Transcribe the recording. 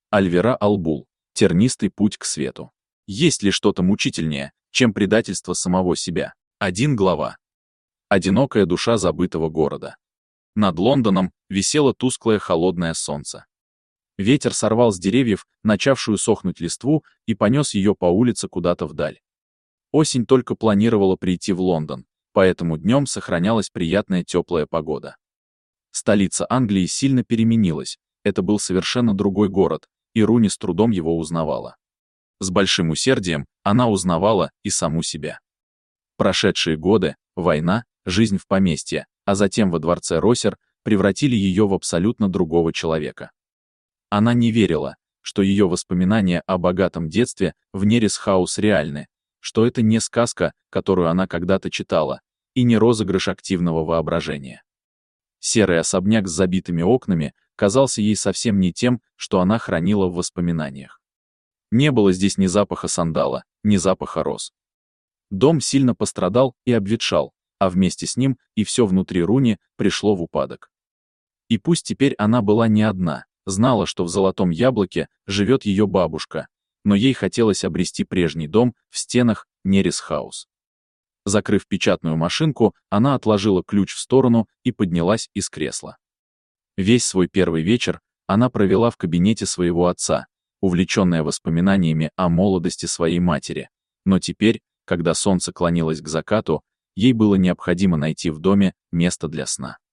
Альвера Албул. Тернистый путь к свету. Есть ли что-то мучительнее, чем предательство самого себя? 1 глава. Одинокая душа забытого города. Над Лондоном висело тусклое холодное солнце. Ветер сорвал с деревьев начавшую сохнуть листву и понес ее по улице куда-то вдаль. Осень только планировала прийти в Лондон, поэтому днем сохранялась приятная теплая погода. Столица Англии сильно переменилась, это был совершенно другой город, и Руни с трудом его узнавала. С большим усердием она узнавала и саму себя. Прошедшие годы, война, жизнь в поместье, а затем во дворце Росер превратили ее в абсолютно другого человека. Она не верила, что ее воспоминания о богатом детстве в Нерис-хаус реальны, что это не сказка, которую она когда-то читала, и не розыгрыш активного воображения. Серый особняк с забитыми окнами казался ей совсем не тем, что она хранила в воспоминаниях. Не было здесь ни запаха сандала, ни запаха роз. Дом сильно пострадал и обветшал, а вместе с ним и все внутри Руни пришло в упадок. И пусть теперь она была не одна, знала, что в Золотом Яблоке живет ее бабушка, но ей хотелось обрести прежний дом в стенах Нерис-хаус. Закрыв печатную машинку, она отложила ключ в сторону и поднялась из кресла. Весь свой первый вечер она провела в кабинете своего отца, увлеченная воспоминаниями о молодости своей матери, но теперь, когда солнце клонилось к закату, ей было необходимо найти в доме место для сна.